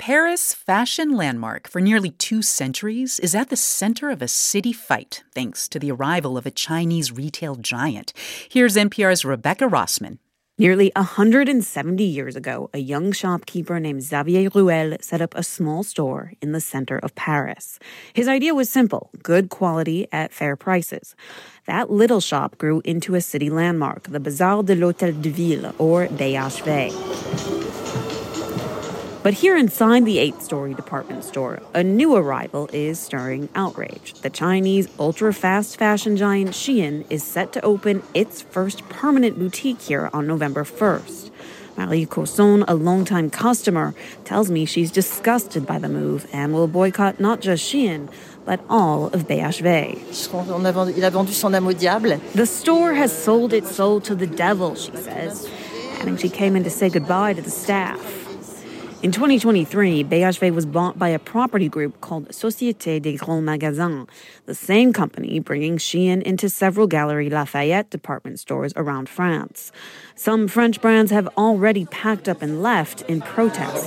Paris fashion landmark for nearly 2 centuries is at the center of a city fight thanks to the arrival of a Chinese retail giant. Here's NPR's Rebecca Rossman. Nearly 170 years ago, a young shopkeeper named Xavier Ruel set up a small store in the center of Paris. His idea was simple: good quality at fair prices. That little shop grew into a city landmark, the Bazaar de l'Hôtel de Ville, or BHV. But here inside the 8-story department store, a new arrival is stirring outrage. The Chinese ultra-fast fashion giant Shein is set to open its first permanent boutique here on November 1st. Marie Cosson, a longtime customer, tells me she's disgusted by the move and will boycott not just Shein, but all of BHV. The store has sold its soul to the devil, she says, adding she came in to say goodbye to the staff. In 2023, BHV was bought by a property group called Société des Grands Magasins, the same company bringing Shein into several Galeries Lafayette department stores around France. Some French brands have already packed up and left in protest.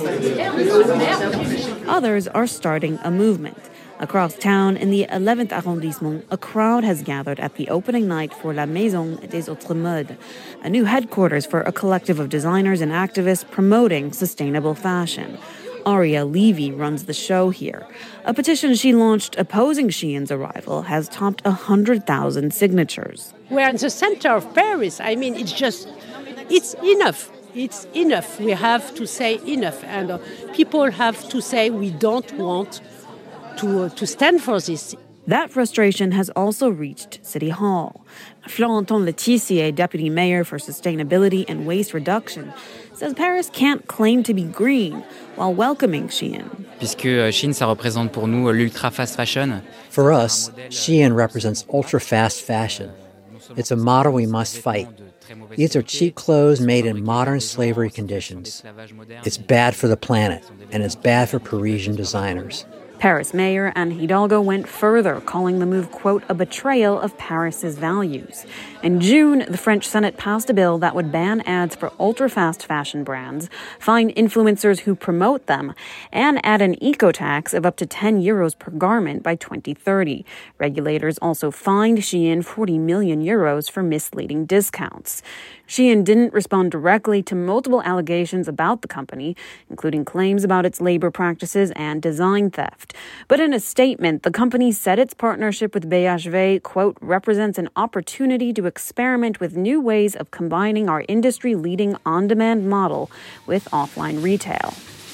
Others are starting a movement. Across town in the 11th arrondissement, a crowd has gathered at the opening night for La Maison des Autres Modes, a new headquarters for a collective of designers and activists promoting sustainable fashion. Aria Levy runs the show here. A petition she launched opposing Shein's arrival has topped 100,000 signatures. We're in the center of Paris. I mean, it's enough. It's enough. We have to say enough. And people have to say we don't want to stand for this. That frustration has also reached City Hall. Florentin Letizier, deputy mayor for sustainability and waste reduction, says Paris can't claim to be green while welcoming Shein. Puisque Shein, ça représente pour nous l'ultra fast fashion. For us, Shein represents ultra fast fashion. It's a model we must fight. These are cheap clothes made in modern slavery conditions. It's bad for the planet, and it's bad for Parisian designers. Paris Mayor Anne Hidalgo went further, calling the move, quote, a betrayal of Paris's values. In June, the French Senate passed a bill that would ban ads for ultra-fast fashion brands, fine influencers who promote them, and add an eco-tax of up to €10 per garment by 2030. Regulators also fined Shein €40 million for misleading discounts. Shein didn't respond directly to multiple allegations about the company, including claims about its labor practices and design theft. But in a statement, the company said its partnership with BHV, quote, represents an opportunity to experiment with new ways of combining our industry-leading on-demand model with offline retail.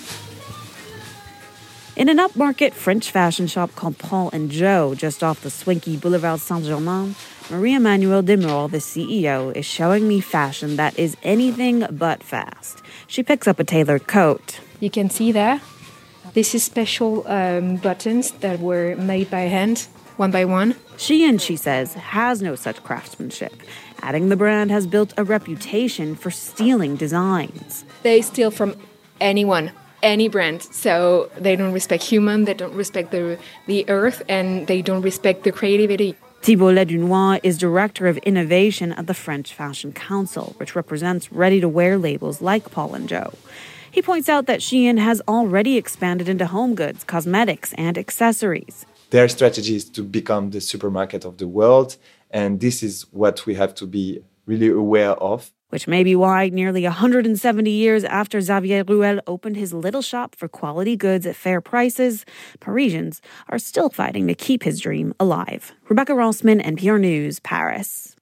In an upmarket French fashion shop called Paul & Joe, just off the swanky Boulevard Saint-Germain, Marie-Emmanuelle Desmaures, the CEO, is showing me fashion that is anything but fast. She picks up a tailored coat. You can see there, this is special buttons that were made by hand, one by one. Shein, she says, has no such craftsmanship, adding the brand has built a reputation for stealing designs. They steal from anyone, any brand. So they don't respect human, they don't respect the earth, and they don't respect the creativity. Thibault Ledunois is director of innovation at the French Fashion Council, which represents ready-to-wear labels like Paul & Joe. He points out that Shein has already expanded into home goods, cosmetics, and accessories. Their strategy is to become the supermarket of the world, and this is what we have to be really aware of. Which may be why nearly 170 years after Xavier Ruel opened his little shop for quality goods at fair prices, Parisians are still fighting to keep his dream alive. Rebecca Rossman, NPR News, Paris.